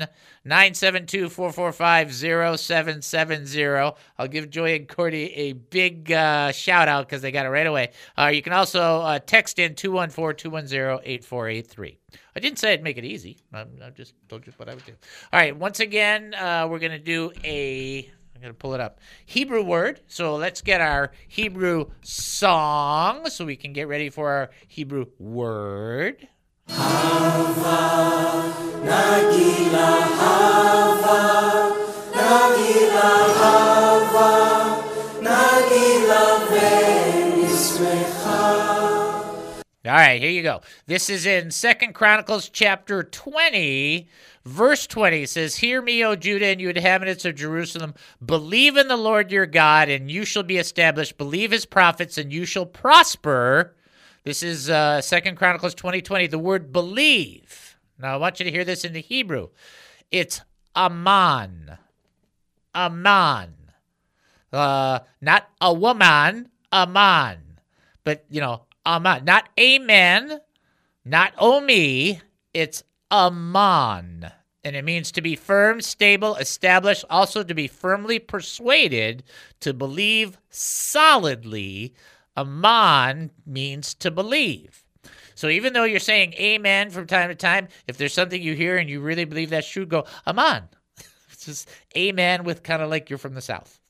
972-445-0770. I'll give Joy and Cordy a big shout-out because they got it right away. You can also text in 214-210-8483. I didn't say I'd make it easy. I just told you what I would do. All right, once again, we're going to do I'm going to pull it up. Hebrew word. So let's get our Hebrew song so we can get ready for our Hebrew word. Hava, Nagila, Hava, Nagila, Hava, Nagila, Ve'nismecha. All right, here you go. This is in 2 Chronicles chapter 20, verse 20. It says, "Hear me, O Judah, and you inhabitants of Jerusalem. Believe in the Lord your God, and you shall be established. Believe his prophets, and you shall prosper." This is 2 Chronicles 20:20. The word believe. Now, I want you to hear this in the Hebrew. It's aman. Aman. Not a woman, aman. But, aman. Not amen, not omi. It's aman. And it means to be firm, stable, established, also to be firmly persuaded, to believe solidly. Aman means to believe. So even though you're saying amen from time to time, if there's something you hear and you really believe that's true, go aman. It's just amen with kind of like you're from the South.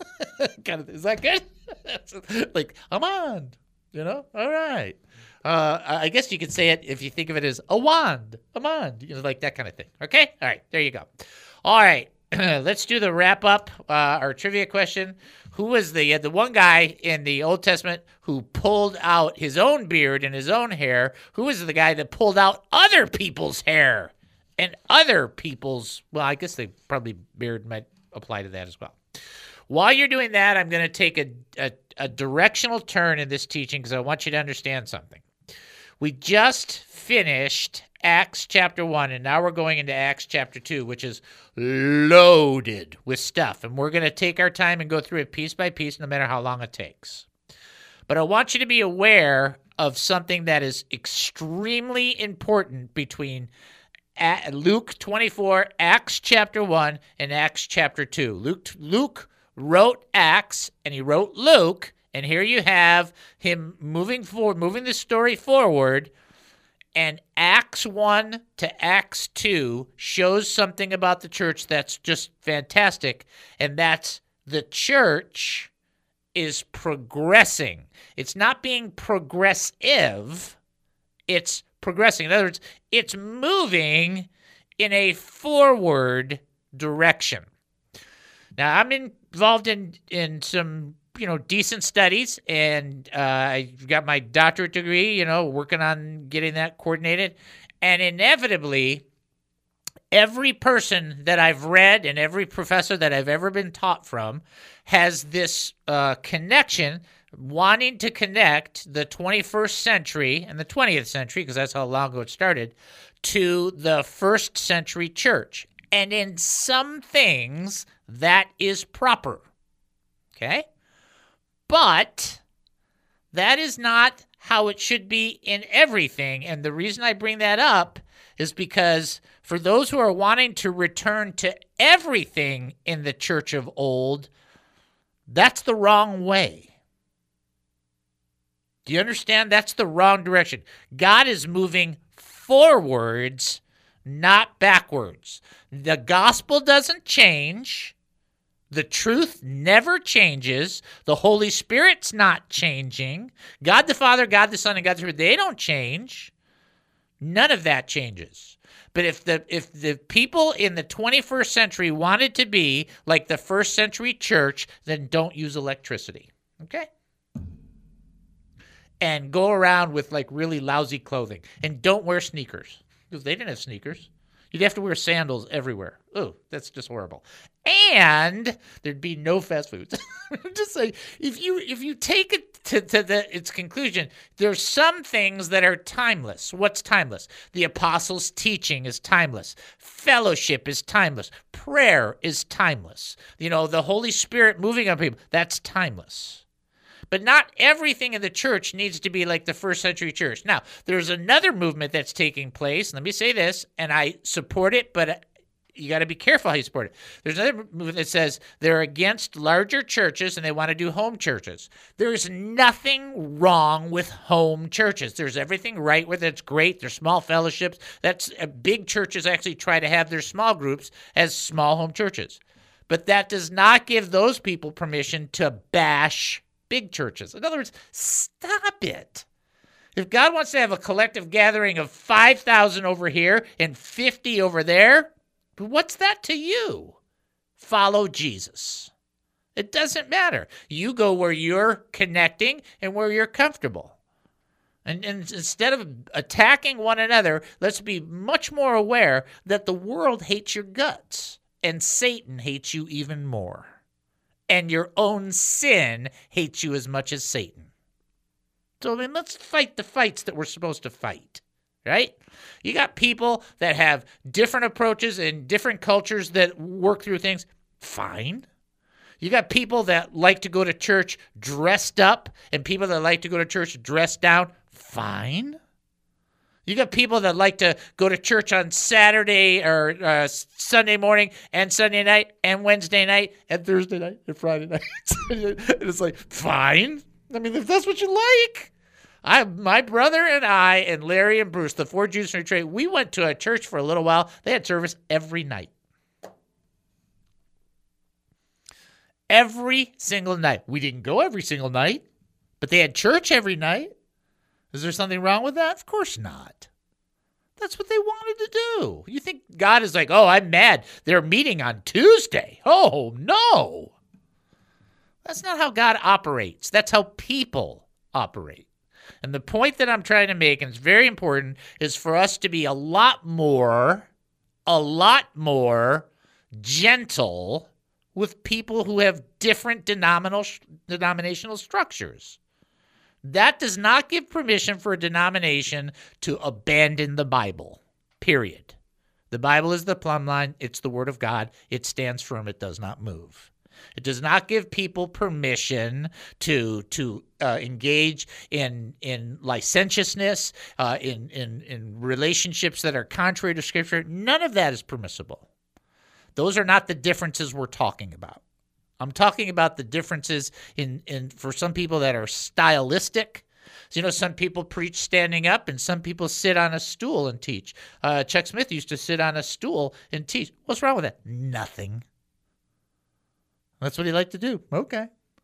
Is that good? Like, aman. All right. I guess you could say it if you think of it as a wand, like that kind of thing. Okay? All right. There you go. All right. Let's do the wrap up, our trivia question. Who was the one guy in the Old Testament who pulled out his own beard and his own hair? Who was the guy that pulled out other people's hair and other people's, well, I guess they probably beard might apply to that as well. While you're doing that, I'm going to take a directional turn in this teaching because I want you to understand something. We just finished Acts chapter 1, and now we're going into Acts chapter 2, which is loaded with stuff. And we're going to take our time and go through it piece by piece, no matter how long it takes. But I want you to be aware of something that is extremely important between Luke 24, Acts chapter 1, and Acts chapter 2. Luke wrote Acts, and he wrote Luke, and here you have him moving the story forward, and Acts 1 to Acts 2 shows something about the church that's just fantastic, and that's the church is progressing. It's not being progressive, it's progressing. In other words, it's moving in a forward direction. Now, I'm involved in some, decent studies, and I've got my doctorate degree, working on getting that coordinated. And inevitably, every person that I've read and every professor that I've ever been taught from has this connection, wanting to connect the 21st century and the 20th century, because that's how long ago it started, to the first century church. And in some things, that is proper. Okay? But that is not how it should be in everything. And the reason I bring that up is because for those who are wanting to return to everything in the church of old, that's the wrong way. Do you understand? That's the wrong direction. God is moving forwards, not backwards. The gospel doesn't change. The truth never changes. The Holy Spirit's not changing. God the Father, God the Son, and God the Spirit, they don't change. None of that changes. But if the people in the 21st century wanted to be like the first century church, then don't use electricity. Okay? And go around with like really lousy clothing. And don't wear sneakers. Because they didn't have sneakers. You'd have to wear sandals everywhere. Oh, that's just horrible. And there'd be no fast foods. Just like if you take it to its conclusion, there's some things that are timeless. What's timeless? The apostles' teaching is timeless. Fellowship is timeless. Prayer is timeless. You know, the Holy Spirit moving on people, that's timeless. But not everything in the church needs to be like the first century church. Now, there's another movement that's taking place. Let me say this, and I support it, but you got to be careful how you support it. There's another movement that says they're against larger churches and they want to do home churches. There's nothing wrong with home churches. There's everything right with it. It's great. There's small fellowships. That's big churches actually try to have their small groups as small home churches. But that does not give those people permission to bash big churches. In other words, stop it. If God wants to have a collective gathering of 5,000 over here and 50 over there, what's that to you? Follow Jesus. It doesn't matter. You go where you're connecting and where you're comfortable. And instead of attacking one another, let's be much more aware that the world hates your guts and Satan hates you even more. And your own sin hates you as much as Satan. So then let's fight the fights that we're supposed to fight, right? You got people that have different approaches and different cultures that work through things. Fine. You got people that like to go to church dressed up and people that like to go to church dressed down. Fine. You got people that like to go to church on Saturday or Sunday morning and Sunday night and Wednesday night and Thursday night and Friday night. And it's like, fine. I mean, if that's what you like. My brother and I and Larry and Bruce, the 4 Jews from Detroit, we went to a church for a little while. They had service every night. Every single night. We didn't go every single night, but they had church every night. Is there something wrong with that? Of course not. That's what they wanted to do. You think God is like, oh, I'm mad. They're meeting on Tuesday. Oh, no. That's not how God operates. That's how people operate. And the point that I'm trying to make, and it's very important, is for us to be a lot more gentle with people who have different denominational structures. That does not give permission for a denomination to abandon the Bible, period. The Bible is the plumb line. It's the Word of God. It stands firm. It does not move. It does not give people permission to engage in licentiousness, in relationships that are contrary to Scripture. None of that is permissible. Those are not the differences we're talking about. I'm talking about the differences in for some people that are stylistic. So, you know, some people preach standing up and some people sit on a stool and teach. Chuck Smith used to sit on a stool and teach. What's wrong with that? Nothing. That's what he liked to do. Okay.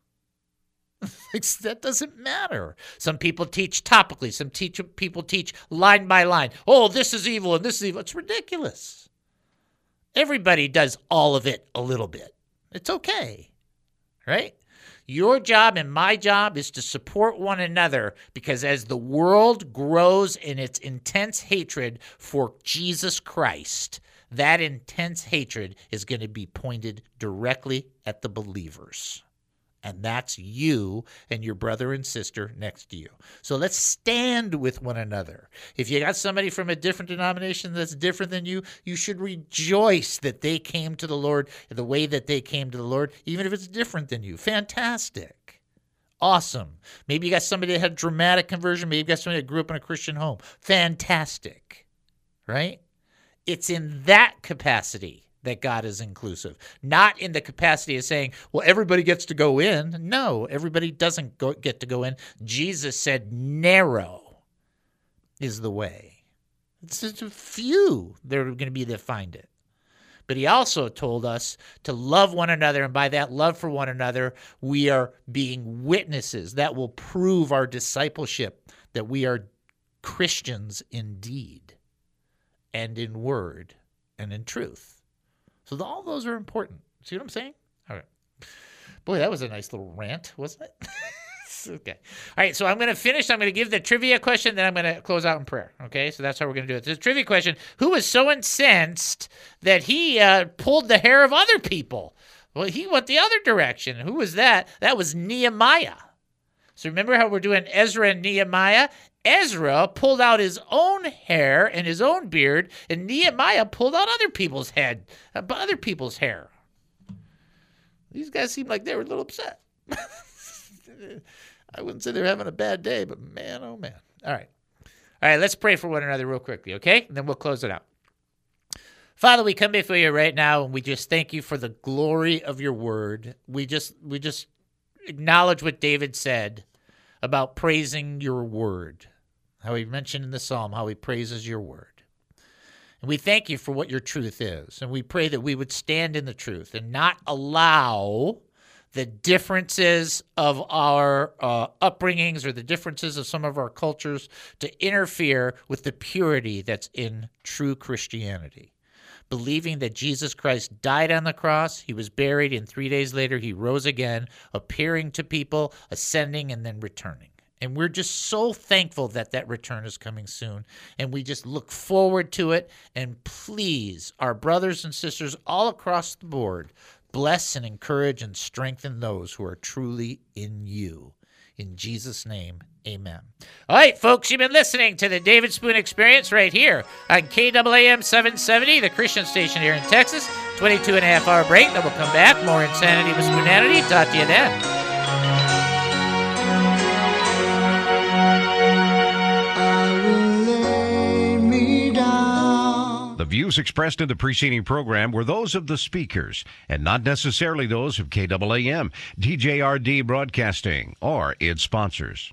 That doesn't matter. Some people teach topically. Some people teach line by line. Oh, this is evil and this is evil. It's ridiculous. Everybody does all of it a little bit. It's okay, right? Your job and my job is to support one another because as the world grows in its intense hatred for Jesus Christ, that intense hatred is going to be pointed directly at the believers. And that's you and your brother and sister next to you. So let's stand with one another. If you got somebody from a different denomination that's different than you, you should rejoice that they came to the Lord the way that they came to the Lord, even if it's different than you. Fantastic. Awesome. Maybe you got somebody that had dramatic conversion. Maybe you got somebody that grew up in a Christian home. Fantastic. Right? It's in that capacity that God is inclusive, not in the capacity of saying, well, everybody gets to go in. No, everybody doesn't get to go in. Jesus said narrow is the way. It's just a few that are going to be that find it. But he also told us to love one another, and by that love for one another, we are being witnesses. That will prove our discipleship, that we are Christians in deed and in word and in truth. So all those are important. See what I'm saying? All right. Boy, that was a nice little rant, wasn't it? Okay. All right, so I'm going to finish. I'm going to give the trivia question, then I'm going to close out in prayer. Okay, so that's how we're going to do it. The trivia question, who was so incensed that he pulled the hair of other people? Well, he went the other direction. Who was that? That was Nehemiah. So remember how we're doing Ezra and Nehemiah? Ezra pulled out his own hair and his own beard, and Nehemiah pulled out other people's hair. These guys seemed like they were a little upset. I wouldn't say they're having a bad day, but man, oh man. All right, let's pray for one another real quickly, okay? And then we'll close it out. Father, we come before you right now, and we just thank you for the glory of your word. We just acknowledge what David said about praising your word, how he mentioned in the psalm how he praises your word. And we thank you for what your truth is, and we pray that we would stand in the truth and not allow the differences of our upbringings or the differences of some of our cultures to interfere with the purity that's in true Christianity. Believing that Jesus Christ died on the cross, he was buried, and 3 days later he rose again, appearing to people, ascending, and then returning. And we're just so thankful that that return is coming soon. And we just look forward to it. And please, our brothers and sisters all across the board, bless and encourage and strengthen those who are truly in you. In Jesus' name, amen. All right, folks, you've been listening to the David Spoon Experience right here on KAAM 770, the Christian station here in Texas. 22-and-a-half-hour break. Then we'll come back. More Insanity with Spoonanity. Talk to you then. The views expressed in the preceding program were those of the speakers and not necessarily those of KAAM, DJRD Broadcasting, or its sponsors.